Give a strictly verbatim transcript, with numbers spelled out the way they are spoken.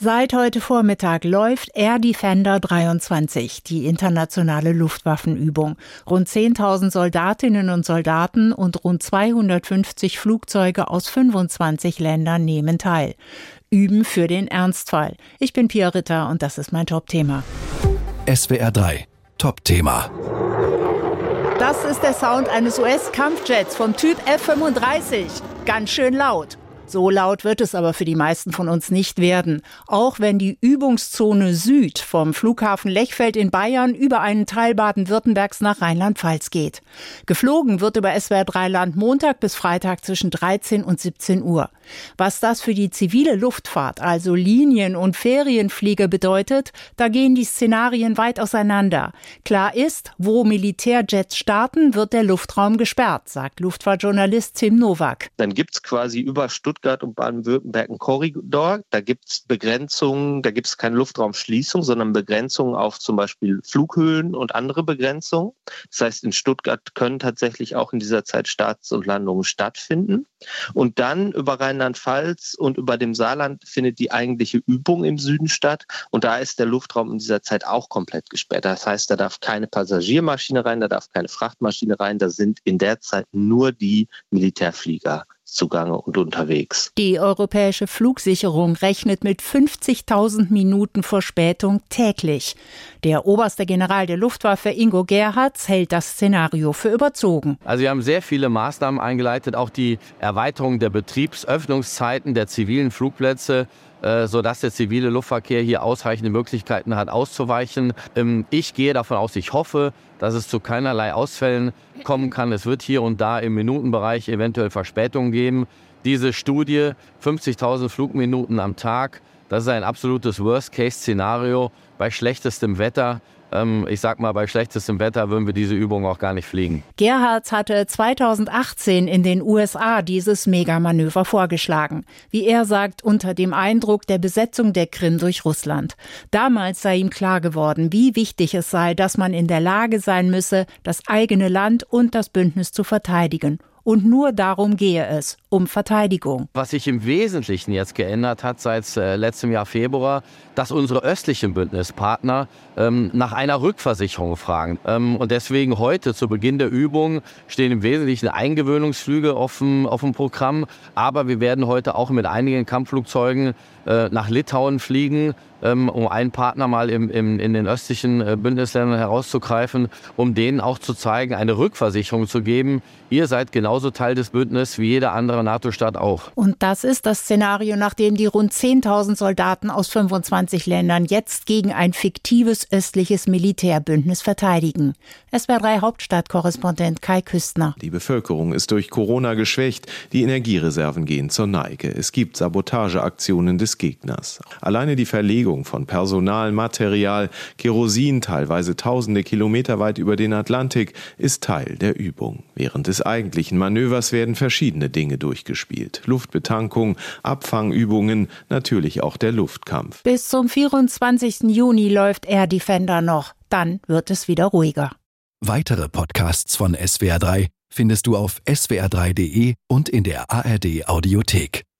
Seit heute Vormittag läuft Air Defender dreiundzwanzig, die internationale Luftwaffenübung. Rund zehntausend Soldatinnen und Soldaten und rund zweihundertfünfzig Flugzeuge aus fünfundzwanzig Ländern nehmen teil. Üben für den Ernstfall. Ich bin Pia Ritter und das ist mein Top-Thema. S W R drei Top-Thema. Das ist der Sound eines U S-Kampfjets vom Typ F fünfunddreißig. Ganz schön laut. So laut wird es aber für die meisten von uns nicht werden. Auch wenn die Übungszone Süd vom Flughafen Lechfeld in Bayern über einen Teil Baden-Württembergs nach Rheinland-Pfalz geht. Geflogen wird über S W R drei Land Montag bis Freitag zwischen dreizehn und siebzehn Uhr. Was das für die zivile Luftfahrt, also Linien- und Ferienflieger bedeutet, da gehen die Szenarien weit auseinander. Klar ist, wo Militärjets starten, wird der Luftraum gesperrt, sagt Luftfahrtjournalist Tim Nowak. Dann gibt's quasi über Stuttgart und Baden-Württemberg einen Korridor. Da gibt's Begrenzungen, da gibt's keine Luftraumschließung, sondern Begrenzungen auf zum Beispiel Flughöhen und andere Begrenzungen. Das heißt, in Stuttgart können tatsächlich auch in dieser Zeit Starts und Landungen stattfinden. Und dann über Rheinland-Pfalz und über dem Saarland findet die eigentliche Übung im Süden statt. Und da ist der Luftraum in dieser Zeit auch komplett gesperrt. Das heißt, da darf keine Passagiermaschine rein, da darf keine Frachtmaschine rein. Da sind in der Zeit nur die Militärflieger zugange und unterwegs. Die europäische Flugsicherung rechnet mit fünfzigtausend Minuten Verspätung täglich. Der oberste General der Luftwaffe Ingo Gerhards hält das Szenario für überzogen. Also wir haben sehr viele Maßnahmen eingeleitet, auch die Erweiterung der Betriebsöffnungszeiten der zivilen Flugplätze, sodass der zivile Luftverkehr hier ausreichende Möglichkeiten hat, auszuweichen. Ich gehe davon aus, ich hoffe, dass es zu keinerlei Ausfällen kommen kann. Es wird hier und da im Minutenbereich eventuell Verspätungen geben. Diese Studie, fünfzigtausend Flugminuten am Tag, das ist ein absolutes Worst-Case-Szenario bei schlechtestem Wetter. Ich sag mal, bei schlechtestem Wetter würden wir diese Übung auch gar nicht fliegen. Gerhards hatte zweitausendachtzehn in den U S A dieses Megamanöver vorgeschlagen. Wie er sagt, unter dem Eindruck der Besetzung der Krim durch Russland. Damals sei ihm klar geworden, wie wichtig es sei, dass man in der Lage sein müsse, das eigene Land und das Bündnis zu verteidigen. Und nur darum gehe es, um Verteidigung. Was sich im Wesentlichen jetzt geändert hat seit äh, letztem Jahr Februar, dass unsere östlichen Bündnispartner ähm, nach einer Rückversicherung fragen. Ähm, und deswegen heute zu Beginn der Übung stehen im Wesentlichen Eingewöhnungsflüge auf dem, auf dem Programm. Aber wir werden heute auch mit einigen Kampfflugzeugen äh, nach Litauen fliegen, ähm, um einen Partner mal im, im, in den östlichen äh, Bündnisländern herauszugreifen, um denen auch zu zeigen, eine Rückversicherung zu geben. Ihr seid genauso Teil des Bündnisses wie jeder andere NATO-Staat auch. Und das ist das Szenario, nach dem die rund zehntausend Soldaten aus fünfundzwanzig Ländern jetzt gegen ein fiktives östliches Militärbündnis verteidigen. S W R drei Hauptstadtkorrespondent Kai Küstner. Die Bevölkerung ist durch Corona geschwächt, die Energiereserven gehen zur Neige. Es gibt Sabotageaktionen des Gegners. Alleine die Verlegung von Personal, Material, Kerosin, teilweise tausende Kilometer weit über den Atlantik, ist Teil der Übung. Während des eigentlichen Manövers werden verschiedene Dinge durchgespielt. Luftbetankung, Abfangübungen, natürlich auch der Luftkampf. Bis zum vierundzwanzigsten Juni läuft Air Defender noch. Dann wird es wieder ruhiger. Weitere Podcasts von S W R drei findest du auf s w r drei punkt d e und in der A R D Audiothek.